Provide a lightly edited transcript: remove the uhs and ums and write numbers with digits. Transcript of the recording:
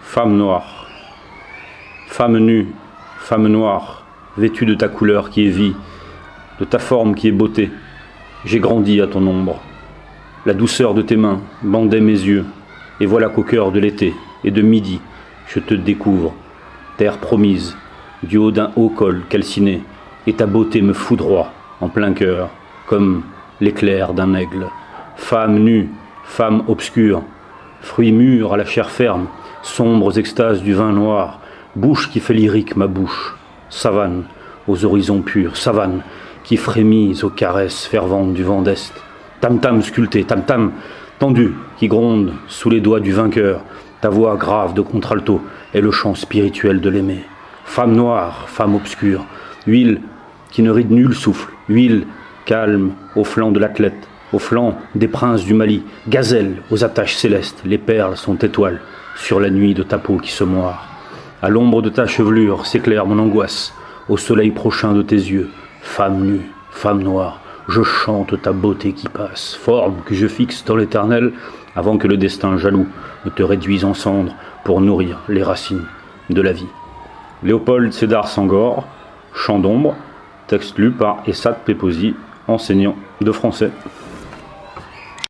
Femme noire, femme nue, femme noire, vêtue de ta couleur qui est vie, de ta forme qui est beauté, j'ai grandi à ton ombre. La douceur de tes mains bandait mes yeux, et voilà qu'au cœur de l'été et de midi, je te découvre, terre promise, du haut d'un haut col calciné, et ta beauté me foudroie en plein cœur, comme l'éclair d'un aigle. Femme nue, femme obscure, fruits mûrs à la chair ferme, sombres extases du vin noir, bouche qui fait lyrique ma bouche, savane aux horizons purs, savane qui frémit aux caresses ferventes du vent d'Est, tam-tam sculpté, tam-tam tendu qui gronde sous les doigts du vainqueur, ta voix grave de contralto est le chant spirituel de l'aimé. Femme noire, femme obscure, huile qui ne ride nul souffle, huile calme au flanc de l'athlète, au flanc des princes du Mali, gazelle aux attaches célestes, les perles sont étoiles sur la nuit de ta peau qui se moire. À l'ombre de ta chevelure s'éclaire mon angoisse, au soleil prochain de tes yeux, femme nue, femme noire, je chante ta beauté qui passe, forme que je fixe dans l'éternel, avant que le destin jaloux ne te réduise en cendres pour nourrir les racines de la vie. Léopold Sédar Senghor, Chant d'ombre, texte lu par Essat Pepposi, enseignant de français.